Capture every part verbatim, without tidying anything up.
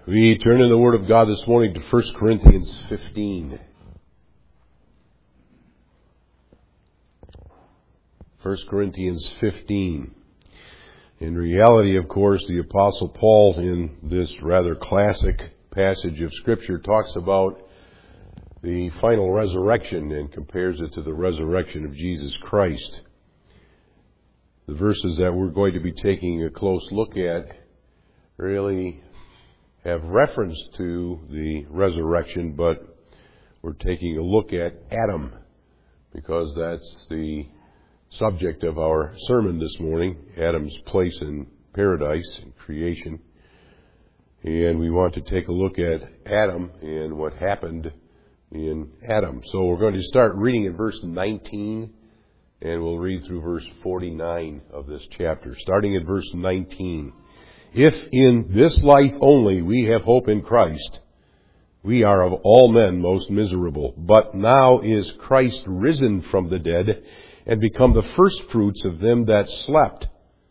We turn in the Word of God this morning to First Corinthians fifteen. First Corinthians fifteen. In reality, of course, the Apostle Paul in this rather classic passage of Scripture talks about the final resurrection and compares it to the resurrection of Jesus Christ. The verses that we're going to be taking a close look at really have reference to the resurrection, but we're taking a look at Adam because that's the subject of our sermon this morning, Adam's place in paradise and creation. And we want to take a look at Adam and what happened in Adam. So we're going to start reading at verse nineteen, and we'll read through verse forty-nine of this chapter. Starting at verse nineteen. If in this life only we have hope in Christ, we are of all men most miserable. But now is Christ risen from the dead and become the firstfruits of them that slept.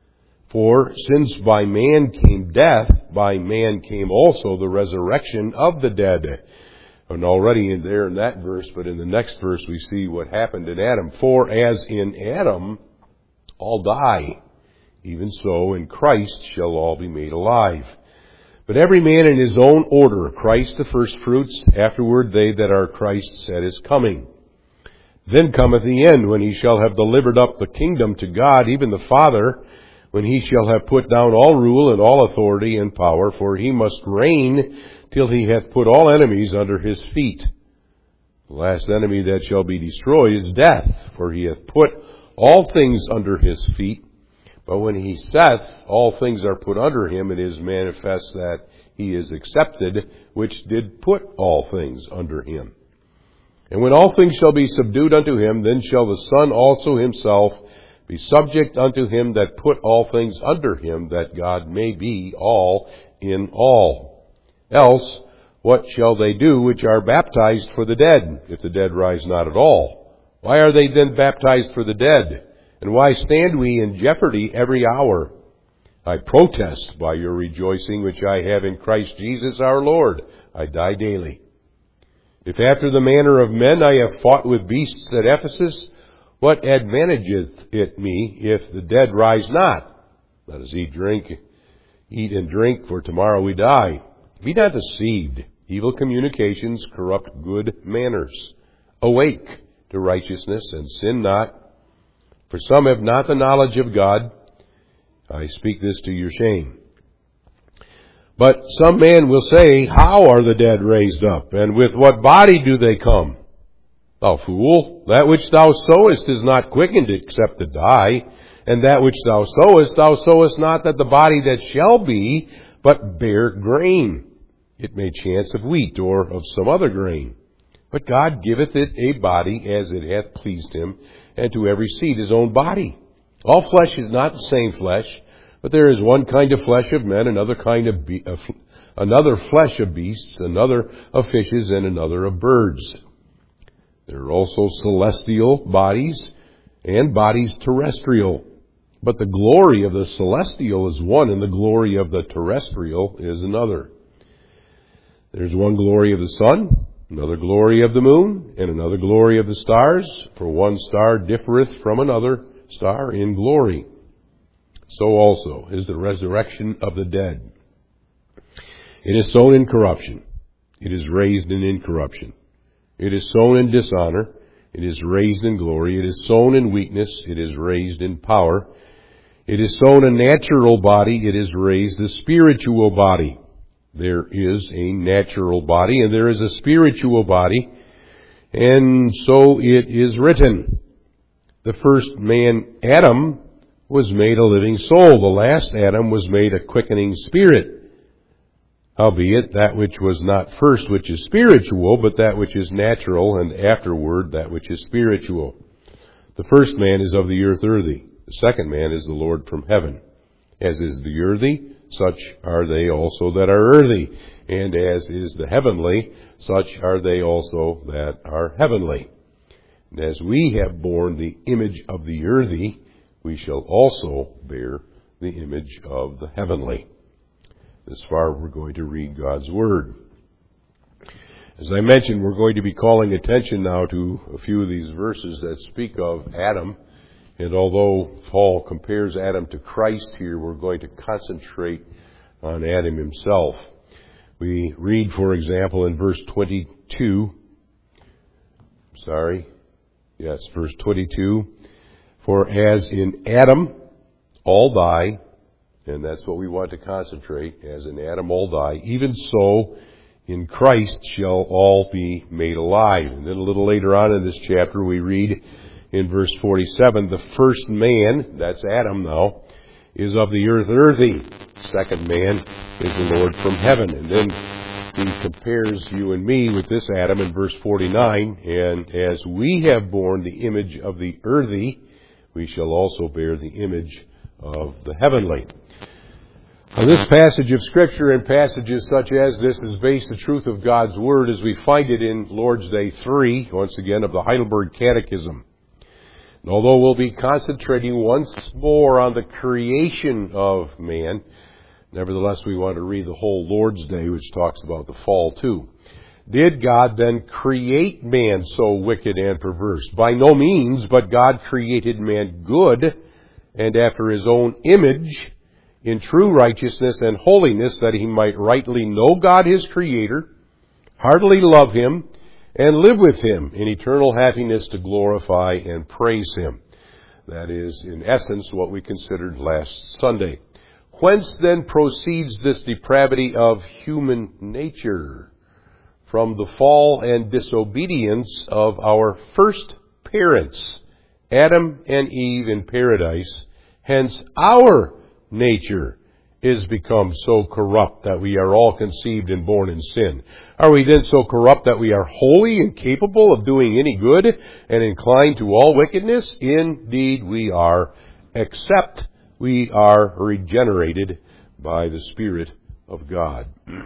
For since by man came death, by man came also the resurrection of the dead. And already in there in that verse, but in the next verse we see what happened in Adam. For as in Adam all die, even so in Christ shall all be made alive. But every man in his own order, Christ the firstfruits, afterward they that are Christ's at his coming. Then cometh the end, when he shall have delivered up the kingdom to God, even the Father, when he shall have put down all rule and all authority and power, for he must reign till he hath put all enemies under his feet. The last enemy that shall be destroyed is death, for he hath put all things under his feet. But when he saith, all things are put under him, it is manifest that he is accepted, which did put all things under him. And when all things shall be subdued unto him, then shall the Son also himself be subject unto him that put all things under him, that God may be all in all. Else, what shall they do which are baptized for the dead, if the dead rise not at all? Why are they then baptized for the dead? And why stand we in jeopardy every hour? I protest by your rejoicing which I have in Christ Jesus our Lord. I die daily. If after the manner of men I have fought with beasts at Ephesus, what advantageth it me if the dead rise not? Let us eat, drink, eat and drink, for tomorrow we die. Be not deceived. Evil communications corrupt good manners. Awake to righteousness and sin not. For some have not the knowledge of God. I speak this to your shame. But some man will say, how are the dead raised up? And with what body do they come? Thou fool, that which thou sowest is not quickened except to die. And that which thou sowest, thou sowest not that the body that shall be, but bear grain. It may chance of wheat or of some other grain. But God giveth it a body as it hath pleased him, and to every seed his own body. All flesh is not the same flesh, but there is one kind of flesh of men, another kind of be- uh, another flesh of beasts, another of fishes, and another of birds. There are also celestial bodies and bodies terrestrial. But the glory of the celestial is one, and the glory of the terrestrial is another. There's one glory of the sun, another glory of the moon, and another glory of the stars, for one star differeth from another star in glory. So also is the resurrection of the dead. It is sown in corruption. It is raised in incorruption. It is sown in dishonor. It is raised in glory. It is sown in weakness. It is raised in power. It is sown a natural body. It is raised a spiritual body. There is a natural body and there is a spiritual body. And so it is written. The first man, Adam, was made a living soul. The last Adam was made a quickening spirit. Howbeit, that which was not first which is spiritual, but that which is natural, and afterward that which is spiritual. The first man is of the earth earthy. The second man is the Lord from heaven. As is the earthy, such are they also that are earthy. And as is the heavenly, such are they also that are heavenly. And as we have borne the image of the earthy, we shall also bear the image of the heavenly. This far, we're going to read God's Word. As I mentioned, we're going to be calling attention now to a few of these verses that speak of Adam. And although Paul compares Adam to Christ here, we're going to concentrate on Adam himself. We read, for example, in verse twenty-two, sorry, yes, verse twenty-two, for as in Adam all die, and that's what we want to concentrate, as in Adam all die, even so in Christ shall all be made alive. And then a little later on in this chapter we read in verse forty-seven, the first man, that's Adam now, is of the earth earthy. Second man is the Lord from heaven. And then he compares you and me with this Adam in verse forty-nine, and as we have borne the image of the earthy, we shall also bear the image of the heavenly. Now, this passage of Scripture and passages such as this is based the truth of God's Word as we find it in Lord's Day three, once again, of the Heidelberg Catechism. And although we'll be concentrating once more on the creation of man, nevertheless we want to read the whole Lord's Day, which talks about the fall too. Did God then create man so wicked and perverse? By no means, but God created man good and after His own image, in true righteousness and holiness, that he might rightly know God his Creator, heartily love Him, and live with Him in eternal happiness to glorify and praise Him. That is, in essence, what we considered last Sunday. Whence then proceeds this depravity of human nature? From the fall and disobedience of our first parents, Adam and Eve in paradise. Hence our nature is become so corrupt that we are all conceived and born in sin. Are we then so corrupt that we are wholly incapable of doing any good and inclined to all wickedness? Indeed we are, except we are regenerated by the Spirit of God.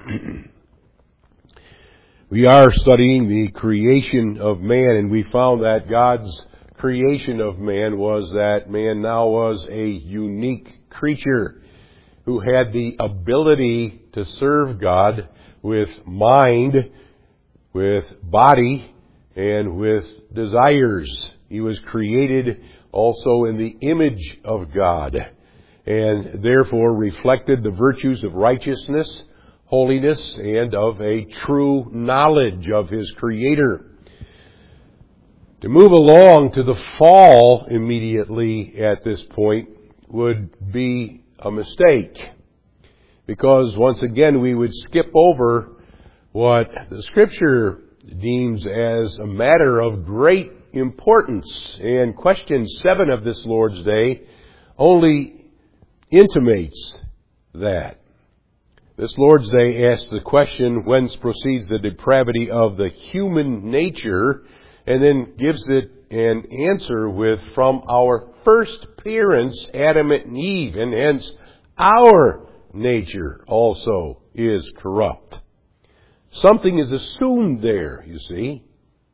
We are studying the creation of man, and we found that God's creation of man was that man now was a unique creature who had the ability to serve God with mind, with body, and with desires. He was created also in the image of God, and therefore reflected the virtues of righteousness, holiness, and of a true knowledge of his Creator. To move along to the fall immediately at this point would be a mistake, because once again we would skip over what the Scripture deems as a matter of great importance. And question seven of this Lord's Day only intimates that. This Lord's Day asks the question, whence proceeds the depravity of the human nature, and then gives it an answer with, from our first parents, Adam and Eve, and hence our nature also is corrupt. Something is assumed there, you see.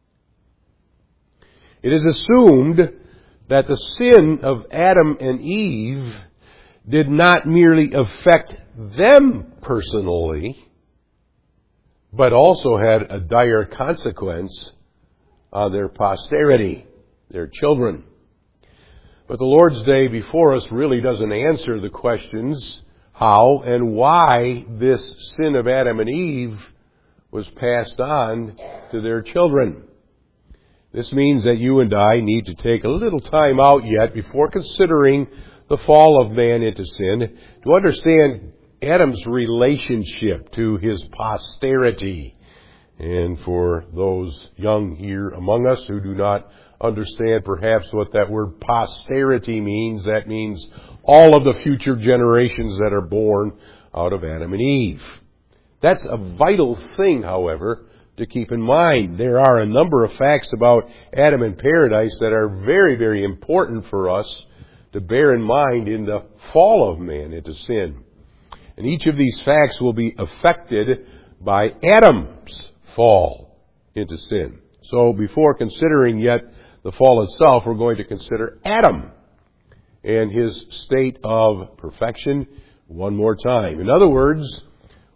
It is assumed that the sin of Adam and Eve did not merely affect them personally, but also had a dire consequence on their posterity, their children. But the Lord's Day before us really doesn't answer the questions how and why this sin of Adam and Eve was passed on to their children. This means that you and I need to take a little time out yet before considering the fall of man into sin to understand Adam's relationship to his posterity. And for those young here among us who do not understand perhaps what that word posterity means, that means all of the future generations that are born out of Adam and Eve. That's a vital thing, however, to keep in mind. There are a number of facts about Adam in paradise that are very, very important for us to bear in mind in the fall of man into sin. And each of these facts will be affected by Adam's fall into sin. So before considering yet the fall itself, we're going to consider Adam and his state of perfection one more time. In other words,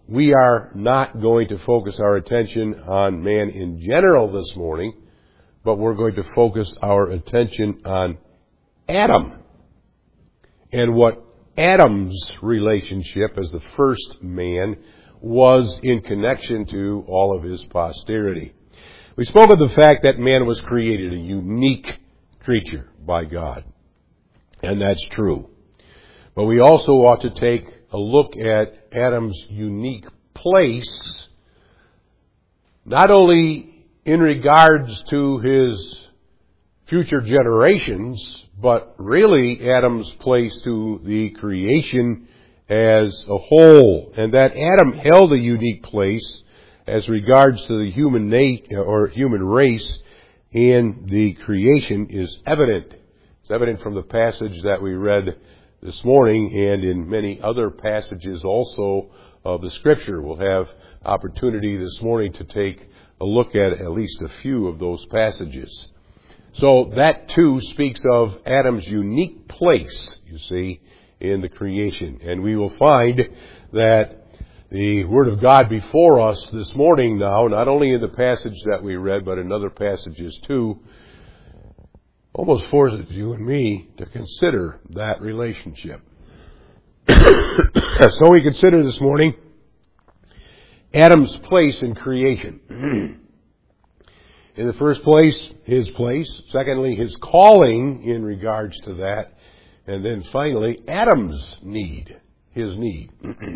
we are not going to focus our attention on man in general this morning, but we're going to focus our attention on Adam and what Adam's relationship as the first man was in connection to all of his posterity. We spoke of the fact that man was created a unique creature by God, and that's true. But we also ought to take a look at Adam's unique place, not only in regards to his future generations, but really Adam's place to the creation as a whole. And that Adam held a unique place as regards to the human na- or human race in the creation is evident. It's evident from the passage that we read this morning and in many other passages also of the Scripture. We'll have opportunity this morning to take a look at at least a few of those passages. So that too speaks of Adam's unique place, you see, in the creation. And we will find that the Word of God before us this morning now, not only in the passage that we read, but in other passages too, almost forces you and me to consider that relationship. So we consider this morning Adam's place in creation. In the first place, his place. Secondly, his calling in regards to that. And then finally, Adam's need, his need.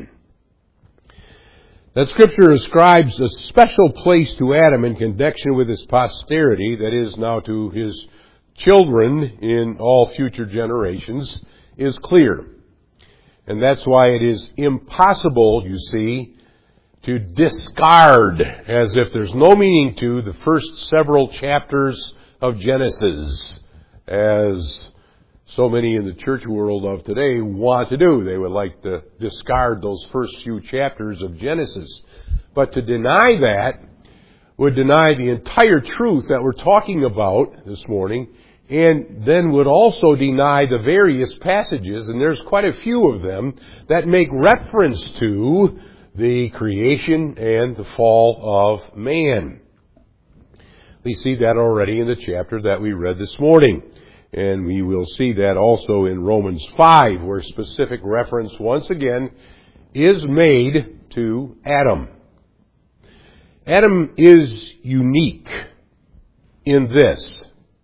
That Scripture ascribes a special place to Adam in connection with his posterity, that is, now to his children in all future generations, is clear. And that's why it is impossible, you see, to discard, as if there's no meaning to, the first several chapters of Genesis, as so many in the church world of today want to do. They would like to discard those first few chapters of Genesis. But to deny that would deny the entire truth that we're talking about this morning, and then would also deny the various passages, and there's quite a few of them, that make reference to the creation and the fall of man. We see that already in the chapter that we read this morning. And we will see that also in Romans five, where specific reference once again is made to Adam. Adam is unique in this.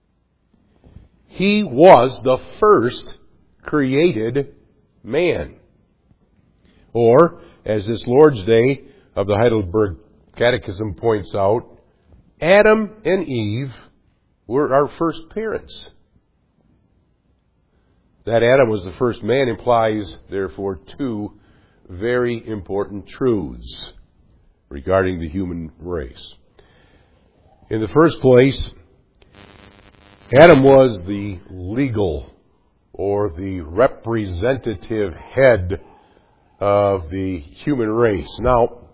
He was the first created man. Or, as this Lord's Day of the Heidelberg Catechism points out, Adam and Eve were our first parents. That Adam was the first man implies, therefore, two very important truths regarding the human race. In the first place, Adam was the legal or the representative head of the human race. Now,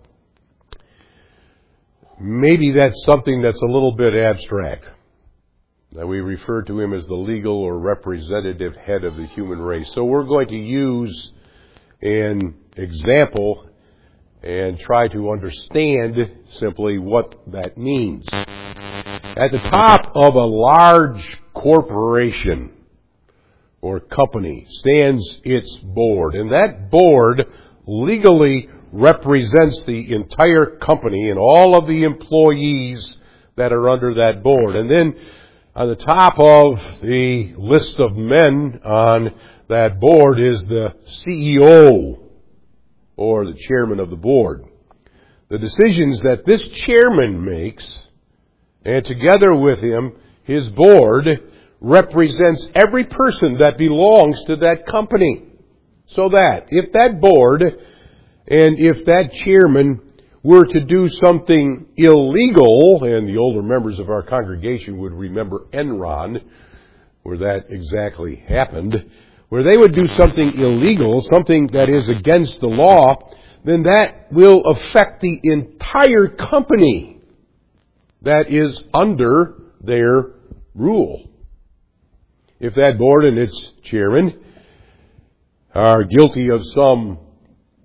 maybe that's something that's a little bit abstract, that we refer to him as the legal or representative head of the human race. So we're going to use an example and try to understand simply what that means. At the top of a large corporation or company stands its board, and that board legally represents the entire company and all of the employees that are under that board. And then on the top of the list of men on that board is the C E O, or the chairman of the board. The decisions that this chairman makes, and together with him, his board, represents every person that belongs to that company. So that if that board and if that chairman were to do something illegal, and the older members of our congregation would remember Enron, where that exactly happened, where they would do something illegal, something that is against the law, then that will affect the entire company that is under their rule. If that board and its chairman are guilty of some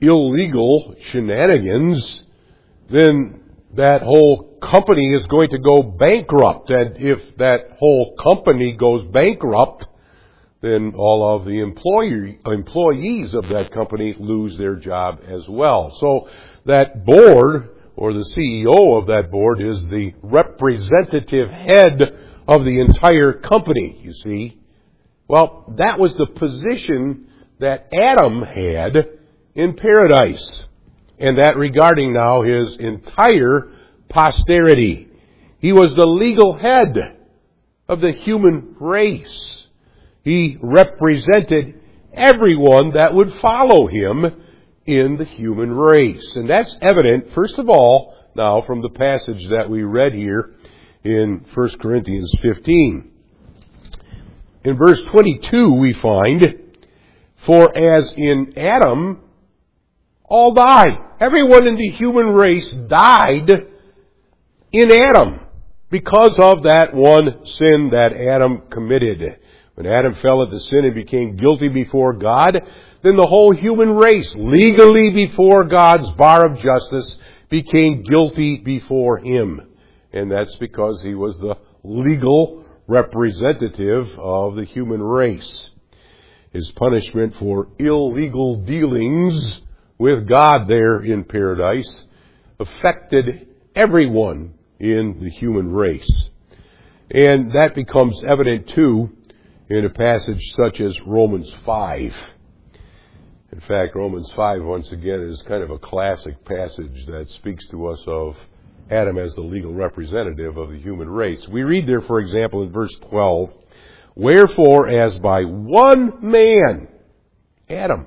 illegal shenanigans, then that whole company is going to go bankrupt. And if that whole company goes bankrupt, then all of the employee, employees of that company lose their job as well. So that board, or the C E O of that board, is the representative head of the entire company, you see. Well, that was the position that Adam had in paradise, and that regarding now his entire posterity. He was the legal head of the human race. He represented everyone that would follow him in the human race. And that's evident, first of all, now from the passage that we read here in First Corinthians fifteen. In verse twenty-two we find, "For as in Adam all die." Everyone in the human race died in Adam because of that one sin that Adam committed. When Adam fell into sin and became guilty before God, then the whole human race, legally before God's bar of justice, became guilty before Him. And that's because He was the legal representative of the human race. His punishment for illegal dealings with God there in paradise affected everyone in the human race. And that becomes evident too in a passage such as Romans five. In fact, Romans five, once again, is kind of a classic passage that speaks to us of Adam as the legal representative of the human race. We read there, for example, in verse twelve, "Wherefore, as by one man, Adam,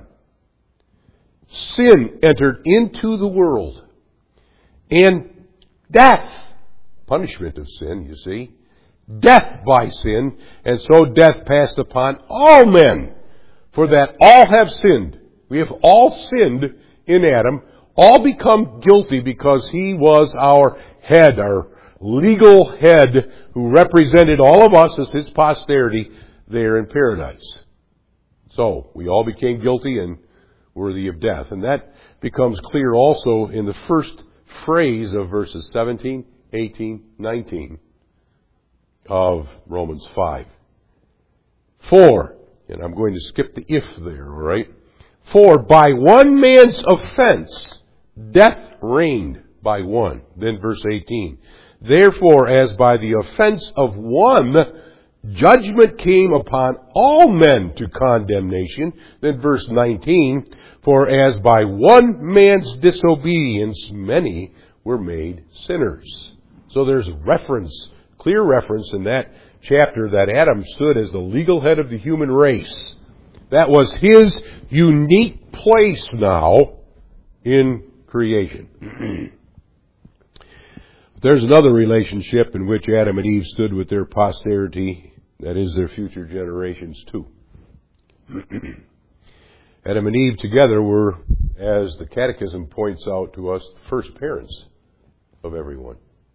sin entered into the world, and death," punishment of sin, you see, "death by sin, and so death passed upon all men, for that all have sinned." We have all sinned in Adam, all become guilty because he was our head, our legal head, who represented all of us as his posterity there in paradise. So, we all became guilty and worthy of death. And that becomes clear also in the first phrase of verses seventeen, eighteen, nineteen of Romans five. For, and I'm going to skip the if there, all right? "For by one man's offense, death reigned by one." Then verse eighteen. "Therefore, as by the offense of one, judgment came upon all men to condemnation." Then verse nineteen. "For as by one man's disobedience, many were made sinners." So there's reference, clear reference in that chapter that Adam stood as the legal head of the human race. That was his unique place now in creation. There's another relationship in which Adam and Eve stood with their posterity, that is, their future generations too. Adam and Eve together were, as the Catechism points out to us, the first parents of everyone.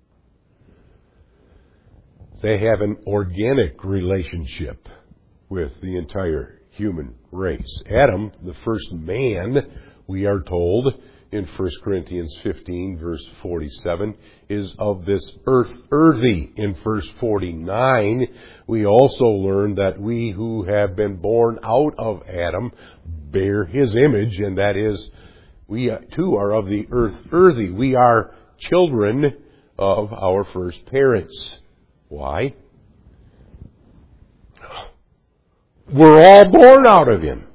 They have an organic relationship with the entire human race. Adam, the first man, we are told in First Corinthians fifteen, verse forty-seven, is of this earth earthy. In verse forty-nine, we also learn that we who have been born out of Adam bear his image, and that is, we too are of the earth earthy. We are children of our first parents. Why? We're all born out of him.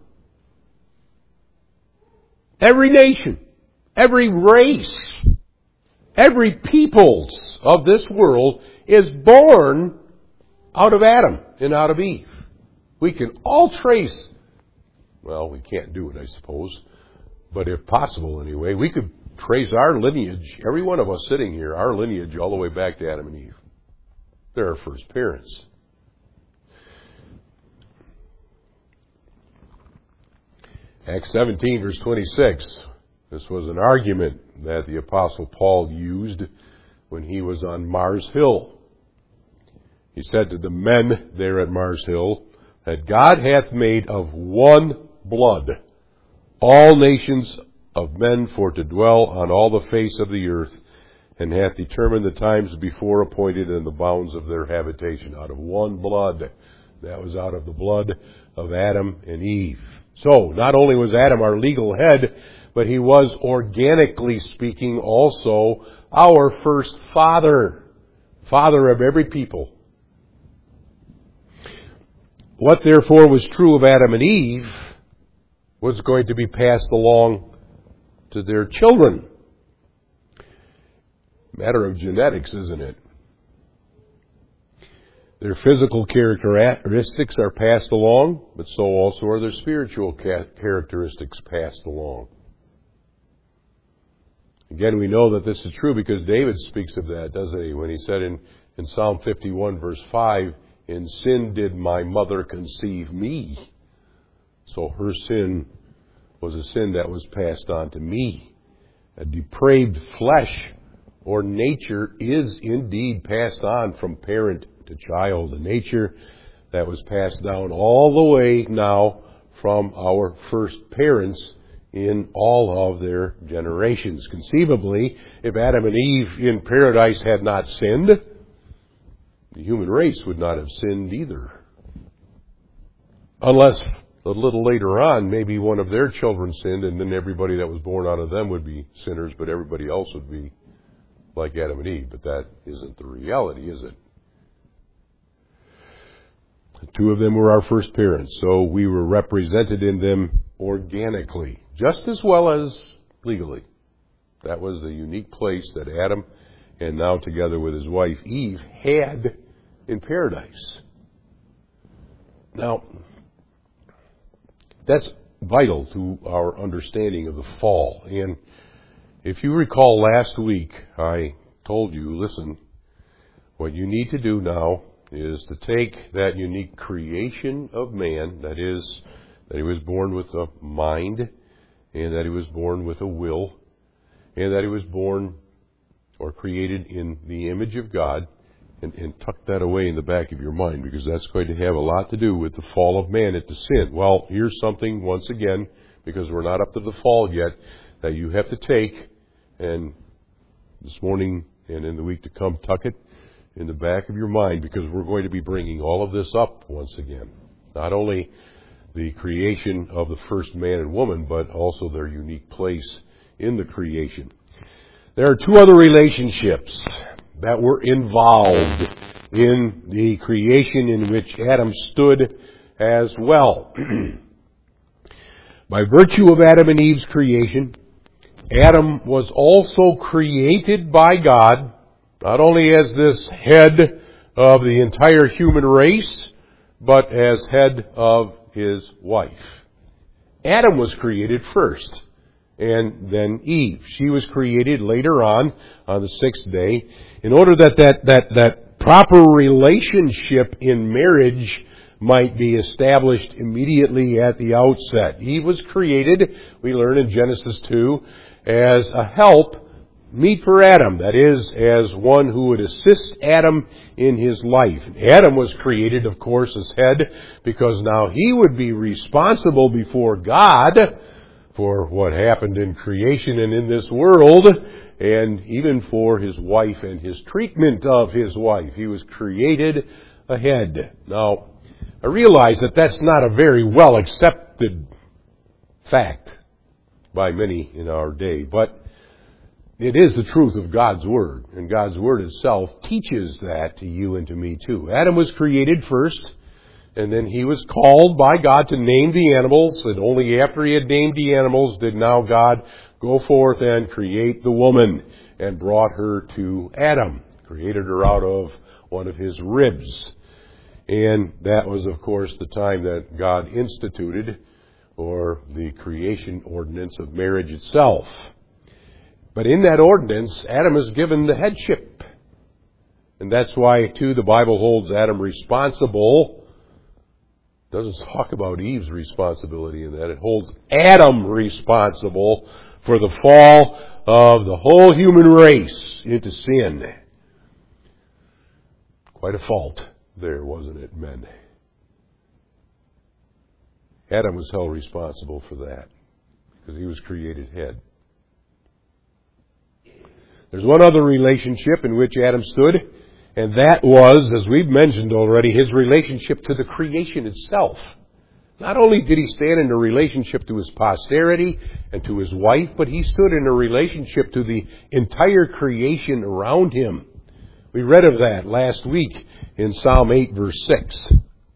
Every nation, every race, every peoples of this world is born out of Adam and out of Eve. We can all trace, well, we can't do it, I suppose, but if possible anyway, we could trace our lineage, every one of us sitting here, our lineage all the way back to Adam and Eve. They're our first parents. Acts seventeen, verse twenty-six. This was an argument that the Apostle Paul used when he was on Mars Hill. He said to the men there at Mars Hill that God hath made of one blood all nations of men for to dwell on all the face of the earth, and hath determined the times before appointed and the bounds of their habitation. Out of one blood. That was out of the blood of Adam and Eve. So, not only was Adam our legal head, but he was, organically speaking, also our first father. Father of every people. What therefore was true of Adam and Eve was going to be passed along to their children. Matter of genetics, isn't it? Their physical characteristics are passed along, but so also are their spiritual characteristics passed along. Again, we know that this is true because David speaks of that, doesn't he? When he said in, in Psalm fifty-one, verse five, "In sin did my mother conceive me." So her sin was a sin that was passed on to me. A depraved flesh or nature is indeed passed on from parent to child. A nature that was passed down all the way now from our first parents in all of their generations. Conceivably, if Adam and Eve in paradise had not sinned, the human race would not have sinned either. Unless a little later on, maybe one of their children sinned, and then everybody that was born out of them would be sinners, but everybody else would be like Adam and Eve. But that isn't the reality, is it? The two of them were our first parents, so we were represented in them organically, just as well as legally. That was the unique place that Adam, and now together with his wife Eve, had in paradise. Now, that's vital to our understanding of the fall. And if you recall last week, I told you, listen, what you need to do now is to take that unique creation of man, that is, that he was born with a mind, and that he was born with a will, and that he was born or created in the image of God, and, and tuck that away in the back of your mind, because that's going to have a lot to do with the fall of man into sin. Well, here's something, once again, because we're not up to the fall yet, that you have to take, and this morning and in the week to come, tuck it in the back of your mind, because we're going to be bringing all of this up once again. Not only the creation of the first man and woman, but also their unique place in the creation. There are two other relationships that were involved in the creation in which Adam stood as well. By virtue of Adam and Eve's creation, Adam was also created by God, not only as this head of the entire human race, but as head of his wife. Adam was created first, and then Eve. She was created later on, on the sixth day, in order that that, that, that proper relationship in marriage might be established immediately at the outset. Eve was created, we learn in Genesis two, as a help meet for Adam. That is, as one who would assist Adam in his life. Adam was created, of course, as head, because now he would be responsible before God for what happened in creation and in this world, and even for his wife and his treatment of his wife. He was created a head. Now, I realize that that's not a very well accepted fact by many in our day, but it is the truth of God's Word, and God's Word itself teaches that to you and to me too. Adam was created first, and then he was called by God to name the animals, and only after he had named the animals did now God go forth and create the woman, and brought her to Adam, created her out of one of his ribs. And that was, of course, the time that God instituted, or the creation ordinance of marriage itself. But in that ordinance, Adam is given the headship. And that's why, too, the Bible holds Adam responsible. It doesn't talk about Eve's responsibility in that. It holds Adam responsible for the fall of the whole human race into sin. Quite a fault there, wasn't it, men? Adam was held responsible for that, because he was created head. There's one other relationship in which Adam stood, and that was, as we've mentioned already, his relationship to the creation itself. Not only did he stand in a relationship to his posterity and to his wife, but he stood in a relationship to the entire creation around him. We read of that last week in Psalm eight, verse six.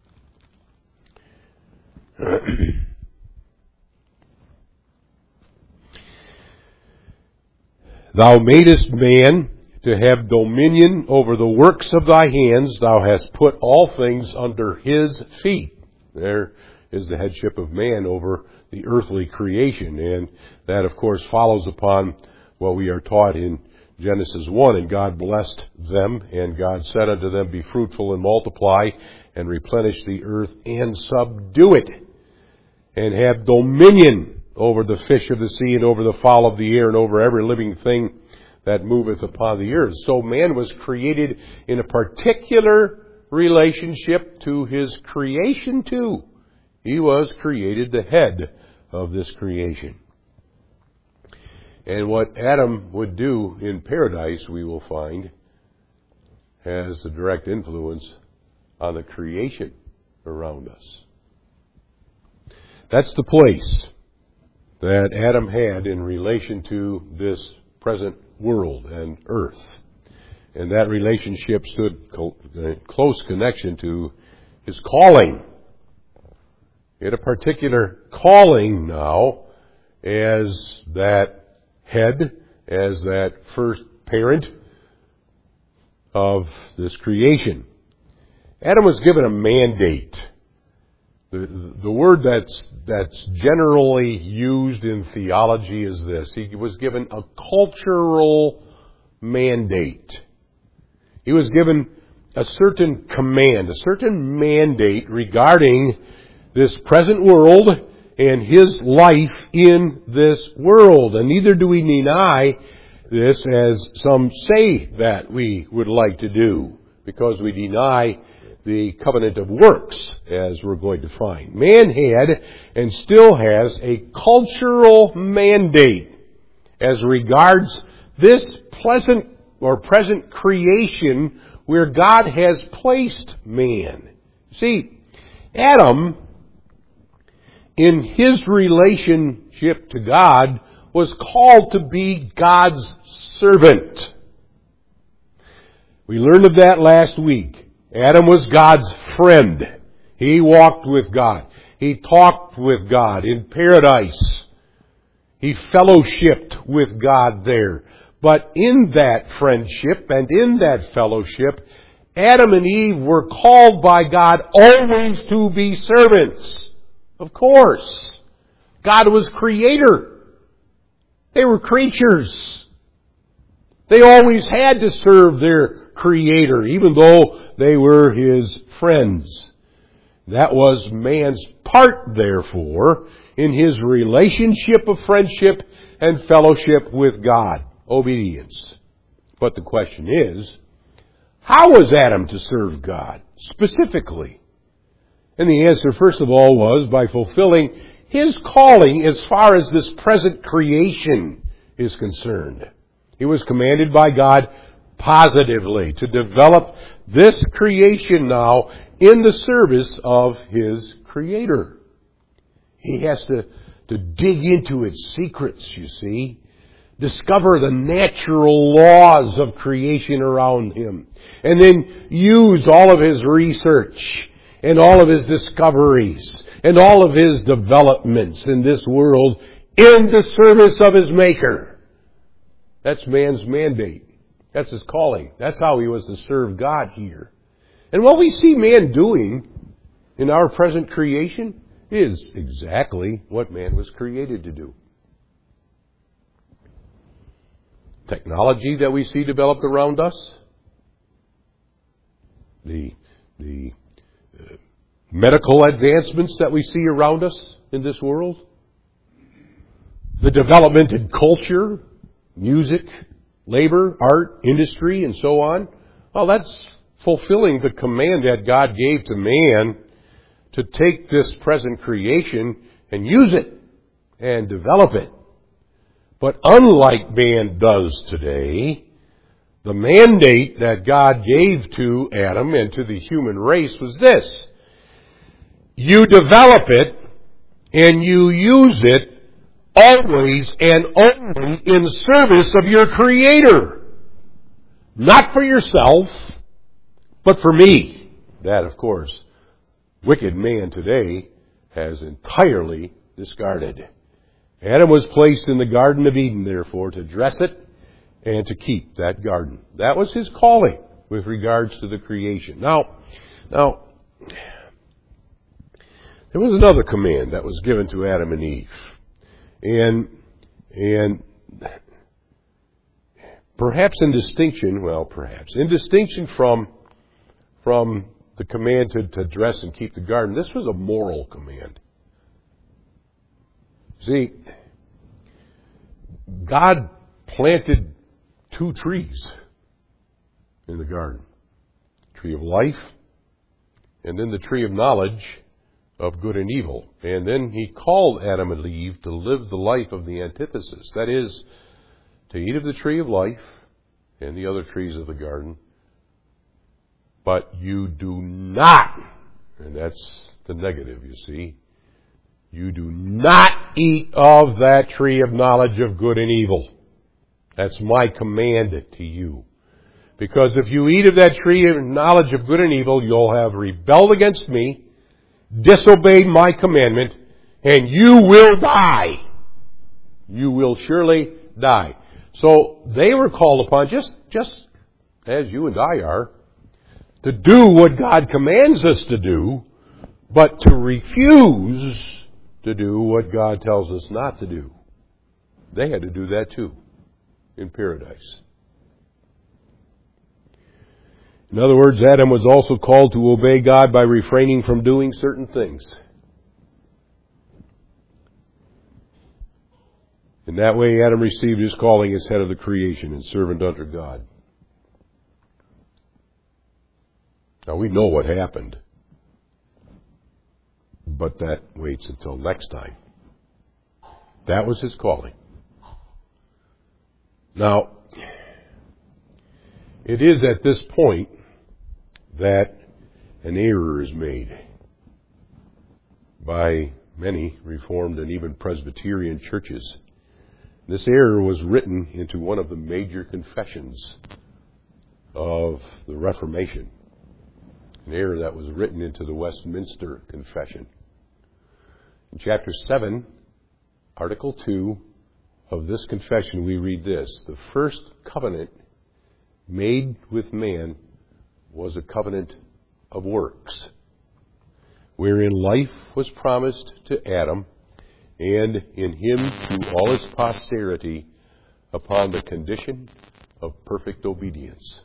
Thou madest man to have dominion over the works of thy hands. Thou hast put all things under his feet. There is the headship of man over the earthly creation. And that, of course, follows upon what we are taught in Genesis one. And God blessed them, and God said unto them, Be fruitful and multiply, and replenish the earth, and subdue it, and have dominion over the fish of the sea, and over the fowl of the air, and over every living thing that moveth upon the earth. So man was created in a particular relationship to his creation too. He was created the head of this creation. And what Adam would do in paradise, we will find, has a direct influence on the creation around us. That's the place that Adam had in relation to this present world and earth. And that relationship stood in close connection to his calling. He had a particular calling now as that head, as that first parent of this creation. Adam was given a mandate. The, the word that's, that's generally used in theology is this. He was given a cultural mandate. He was given a certain command, a certain mandate regarding this present world and his life in this world. And neither do we deny this as some say that we would like to do, because we deny the covenant of works, as we're going to find. Man had and still has a cultural mandate as regards this pleasant or present creation where God has placed man. See, Adam, in his relationship to God, was called to be God's servant. We learned of that last week. Adam was God's friend. He walked with God. He talked with God in paradise. He fellowshipped with God there. But in that friendship and in that fellowship, Adam and Eve were called by God always to be servants. Of course. God was creator. They were creatures. They always had to serve their Creator, even though they were His friends. That was man's part, therefore, in his relationship of friendship and fellowship with God. Obedience. But the question is, how was Adam to serve God, specifically? And the answer, first of all, was by fulfilling his calling as far as this present creation is concerned. He was commanded by God positively to develop this creation now in the service of his Creator. He has to, to dig into its secrets, you see. Discover the natural laws of creation around him. And then use all of his research and all of his discoveries and all of his developments in this world in the service of his Maker. That's man's mandate. That's his calling. That's how he was to serve God here. And what we see man doing in our present creation is exactly what man was created to do. Technology that we see developed around us, the, the uh, medical advancements that we see around us in this world, the development in culture, music, labor, art, industry, and so on. Well, that's fulfilling the command that God gave to man to take this present creation and use it and develop it. But unlike man does today, the mandate that God gave to Adam and to the human race was this: you develop it and you use it always and only in service of your Creator. Not for yourself, but for me. That, of course, wicked man today has entirely discarded. Adam was placed in the Garden of Eden, therefore, to dress it and to keep that garden. That was his calling with regards to the creation. Now, now, there was another command that was given to Adam and Eve. And, and perhaps in distinction, well, perhaps, in distinction from, from the command to, to dress and keep the garden, this was a moral command. See, God planted two trees in the garden. Tree of life, and then the tree of knowledge of good and evil. And then he called Adam and Eve to live the life of the antithesis. That is, to eat of the tree of life and the other trees of the garden. But you do not, and that's the negative, you see, you do not eat of that tree of knowledge of good and evil. That's my command to you. Because if you eat of that tree of knowledge of good and evil, you'll have rebelled against me, disobeyed my commandment, and you will die. You will surely die. So they were called upon, just, just as you and I are, to do what God commands us to do, but to refuse to do what God tells us not to do. They had to do that too in paradise. In other words, Adam was also called to obey God by refraining from doing certain things. In that way, Adam received his calling as head of the creation and servant under God. Now, we know what happened, but that waits until next time. That was his calling. Now, it is at this point that an error is made by many Reformed and even Presbyterian churches. This error was written into one of the major confessions of the Reformation. An error that was written into the Westminster Confession. In chapter seven, article two of this confession, we read this: the first covenant made with man was a covenant of works, wherein life was promised to Adam, and in him to all his posterity, upon the condition of perfect obedience.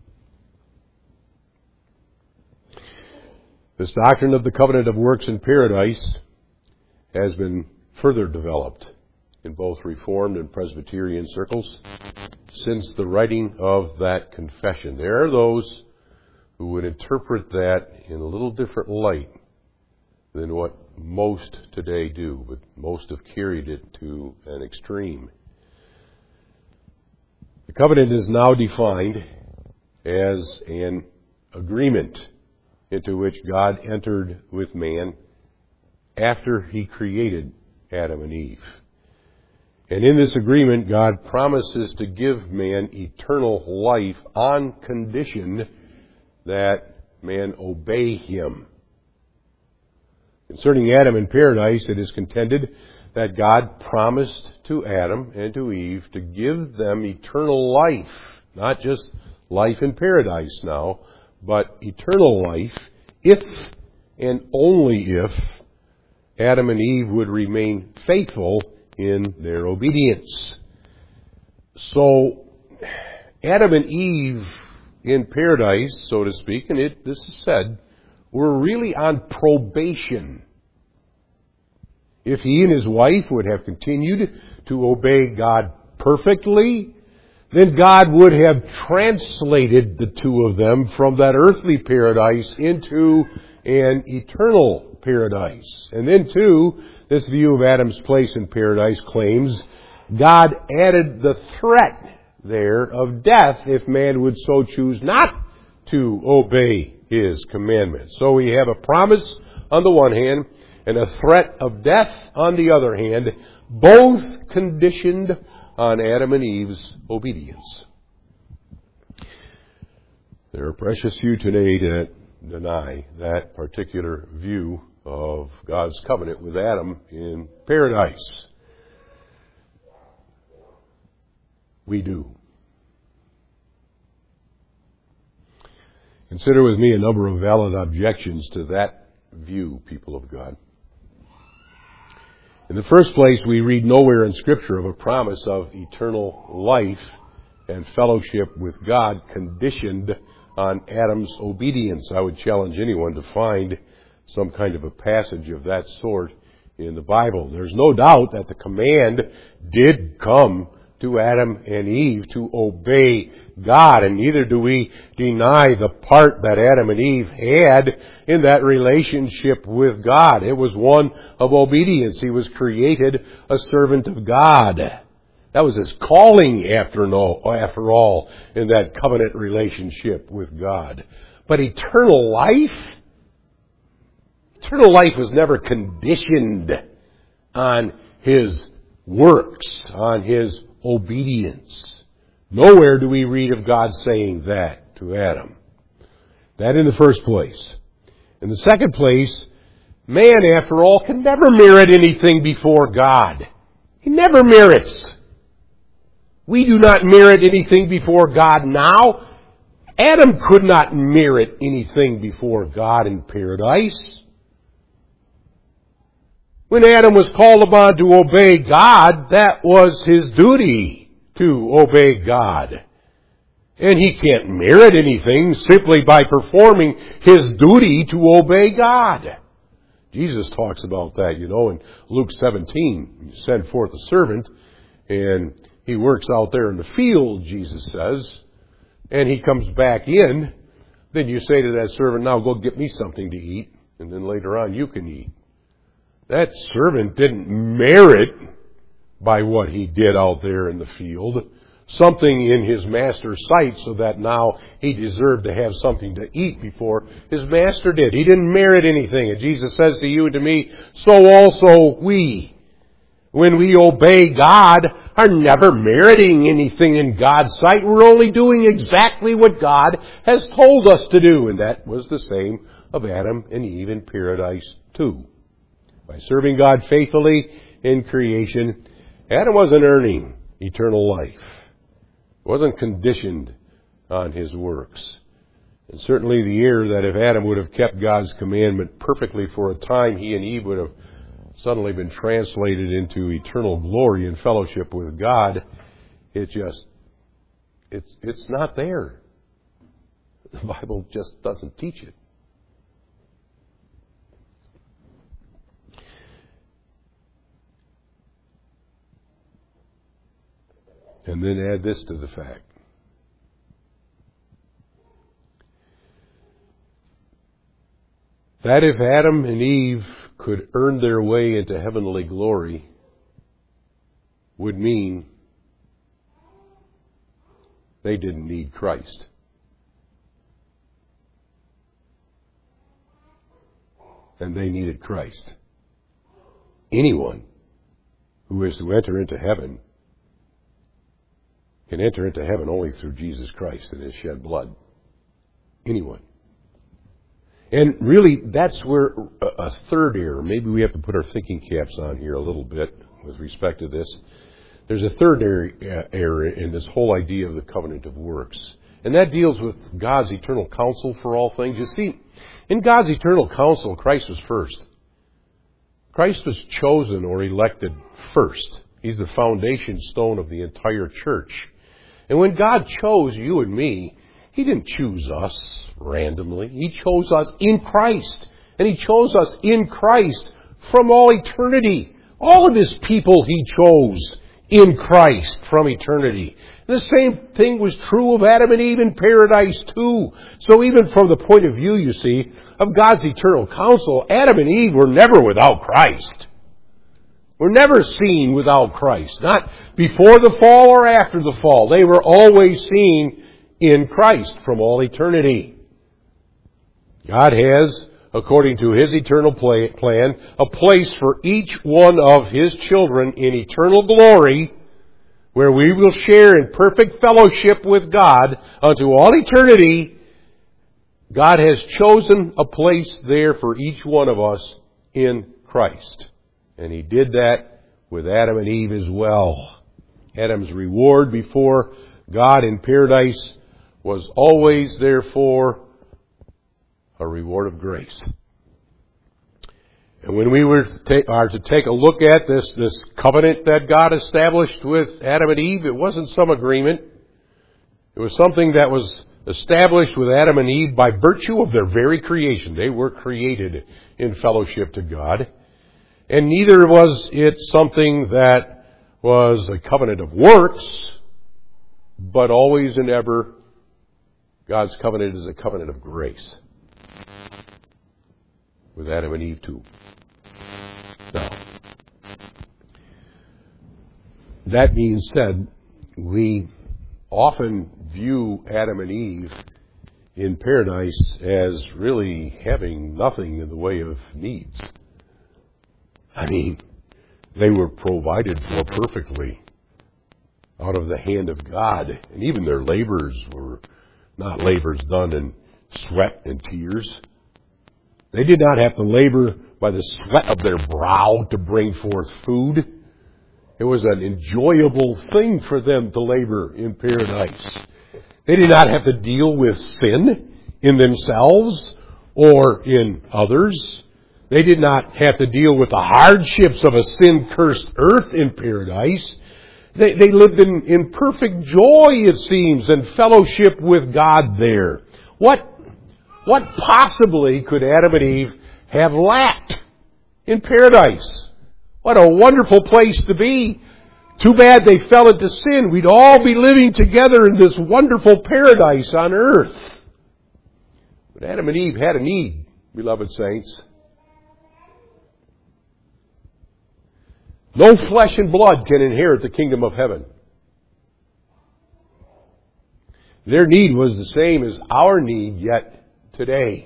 This doctrine of the covenant of works in paradise has been further developed in both Reformed and Presbyterian circles since the writing of that confession. There are those who would interpret that in a little different light than what most today do, but most have carried it to an extreme. The covenant is now defined as an agreement into which God entered with man after he created Adam and Eve. And in this agreement, God promises to give man eternal life on condition that man obey him. Concerning Adam in paradise, it is contended that God promised to Adam and to Eve to give them eternal life. Not just life in paradise now, but eternal life if and only if Adam and Eve would remain faithful in their obedience. So, Adam and Eve in paradise, so to speak, and it, this is said, were really on probation. If he and his wife would have continued to obey God perfectly, then God would have translated the two of them from that earthly paradise into an eternal paradise. And then, too, this view of Adam's place in paradise claims God added the threat there of death if man would so choose not to obey His commandments. So we have a promise on the one hand and a threat of death on the other hand, both conditioned on Adam and Eve's obedience. There are precious few today that deny that particular view of God's covenant with Adam in paradise. We do. Consider with me a number of valid objections to that view, people of God. In the first place, we read nowhere in Scripture of a promise of eternal life and fellowship with God conditioned on Adam's obedience. I would challenge anyone to find some kind of a passage of that sort in the Bible. There's no doubt that the command did come to Adam and Eve to obey God, and neither do we deny the part that Adam and Eve had in that relationship with God. It was one of obedience. He was created a servant of God. That was his calling after all, after all, in that covenant relationship with God. But eternal life, eternal life was never conditioned on his works, on his obedience. Nowhere do we read of God saying that to Adam. That in the first place. In the second place, man, after all, can never merit anything before God. He never merits. We do not merit anything before God now. Adam could not merit anything before God in paradise. When Adam was called upon to obey God, that was his duty to obey God. And he can't merit anything simply by performing his duty to obey God. Jesus talks about that, you know, in Luke seventeen. You send forth a servant, and he works out there in the field, Jesus says, and he comes back in. Then you say to that servant, now go get me something to eat, and then later on you can eat. That servant didn't merit by what he did out there in the field something in his master's sight so that now he deserved to have something to eat before his master did. He didn't merit anything. And Jesus says to you and to me, so also we, when we obey God, are never meriting anything in God's sight. We're only doing exactly what God has told us to do. And that was the same of Adam and Eve in paradise too. By serving God faithfully in creation, Adam wasn't earning eternal life. It wasn't conditioned on his works. And certainly the error that if Adam would have kept God's commandment perfectly for a time, he and Eve would have suddenly been translated into eternal glory and fellowship with God. It just, it's, it's not there. The Bible just doesn't teach it. And then add this to the fact. That if Adam and Eve could earn their way into heavenly glory, would mean they didn't need Christ. And they needed Christ. Anyone who is to enter into heaven can enter into heaven only through Jesus Christ and His shed blood. Anyone. And really, that's where a third error, maybe we have to put our thinking caps on here a little bit with respect to this. There's a third error in this whole idea of the covenant of works. And that deals with God's eternal counsel for all things. You see, in God's eternal counsel, Christ was first. Christ was chosen or elected first. He's the foundation stone of the entire church. And when God chose you and me, He didn't choose us randomly. He chose us in Christ. And He chose us in Christ from all eternity. All of His people He chose in Christ from eternity. And the same thing was true of Adam and Eve in paradise too. So even from the point of view, you see, of God's eternal counsel, Adam and Eve were never without Christ. were never seen without Christ. Not before the fall or after the fall. They were always seen in Christ from all eternity. God has, according to His eternal plan, a place for each one of His children in eternal glory, where we will share in perfect fellowship with God unto all eternity. God has chosen a place there for each one of us in Christ. And He did that with Adam and Eve as well. Adam's reward before God in paradise was always, therefore, a reward of grace. And when we were to take, are to take a look at this, this covenant that God established with Adam and Eve, it wasn't some agreement. It was something that was established with Adam and Eve by virtue of their very creation. They were created in fellowship to God. And neither was it something that was a covenant of works, but always and ever, God's covenant is a covenant of grace. With Adam and Eve too. Now, that being said, we often view Adam and Eve in paradise as really having nothing in the way of needs. I mean, they were provided for perfectly out of the hand of God. And even their labors were not labors done in sweat and tears. They did not have to labor by the sweat of their brow to bring forth food. It was an enjoyable thing for them to labor in paradise. They did not have to deal with sin in themselves or in others. They did not have to deal with the hardships of a sin-cursed earth in paradise. They, they lived in, in perfect joy, it seems, and fellowship with God there. What, what possibly could Adam and Eve have lacked in paradise? What a wonderful place to be. Too bad they fell into sin. We'd all be living together in this wonderful paradise on earth. But Adam and Eve had a need, beloved saints. No flesh and blood can inherit the kingdom of heaven. Their need was the same as our need yet today.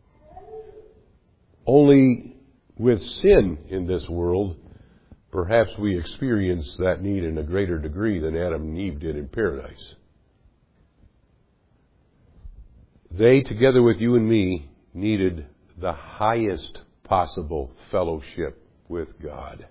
Only with sin in this world, perhaps we experience that need in a greater degree than Adam and Eve did in paradise. They, together with you and me, needed the highest possible fellowship with God,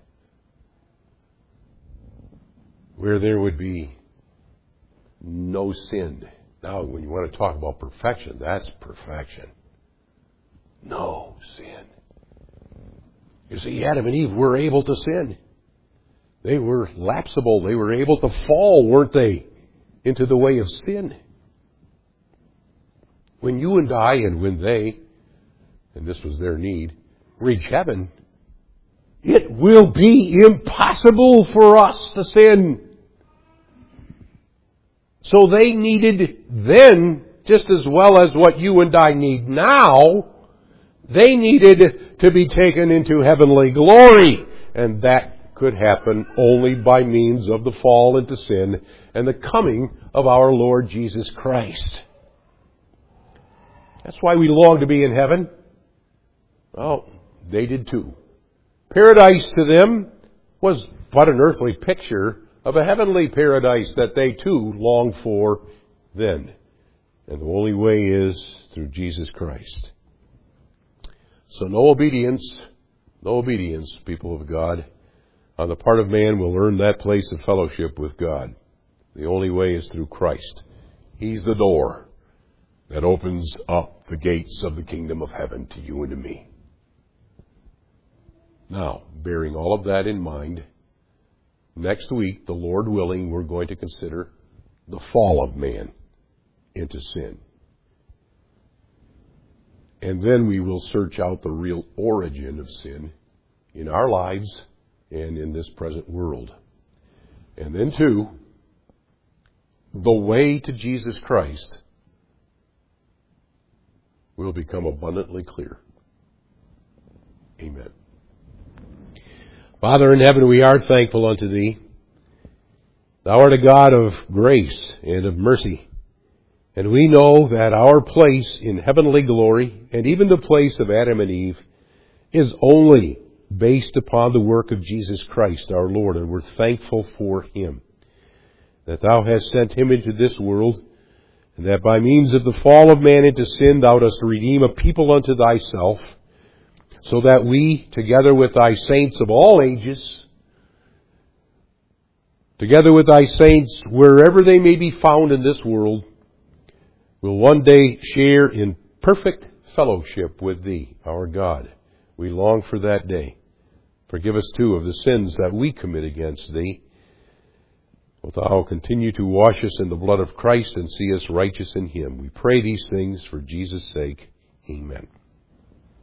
where there would be no sin. Now, when you want to talk about perfection, that's perfection. No sin. You see, Adam and Eve were able to sin. They were lapsable. They were able to fall, weren't they, into the way of sin. When you and I, and when they, and this was their need, reach heaven, it will be impossible for us to sin. So they needed then, just as well as what you and I need now, they needed to be taken into heavenly glory. And that could happen only by means of the fall into sin and the coming of our Lord Jesus Christ. That's why we long to be in heaven. Well, they did too. Paradise to them was but an earthly picture of a heavenly paradise that they too longed for then. And the only way is through Jesus Christ. So no obedience, no obedience, people of God, on the part of man will earn that place of fellowship with God. The only way is through Christ. He's the door that opens up the gates of the kingdom of heaven to you and to me. Now, bearing all of that in mind, next week, the Lord willing, we're going to consider the fall of man into sin. And then we will search out the real origin of sin in our lives and in this present world. And then, too, the way to Jesus Christ will become abundantly clear. Amen. Father in heaven, we are thankful unto Thee. Thou art a God of grace and of mercy. And we know that our place in heavenly glory, and even the place of Adam and Eve, is only based upon the work of Jesus Christ our Lord. And we're thankful for Him, that Thou hast sent Him into this world, and that by means of the fall of man into sin, Thou dost redeem a people unto Thyself, so that we, together with Thy saints of all ages, together with Thy saints wherever they may be found in this world, will one day share in perfect fellowship with Thee, our God. We long for that day. Forgive us, too, of the sins that we commit against Thee. Wilt Thou continue to wash us in the blood of Christ and see us righteous in Him. We pray these things for Jesus' sake. Amen.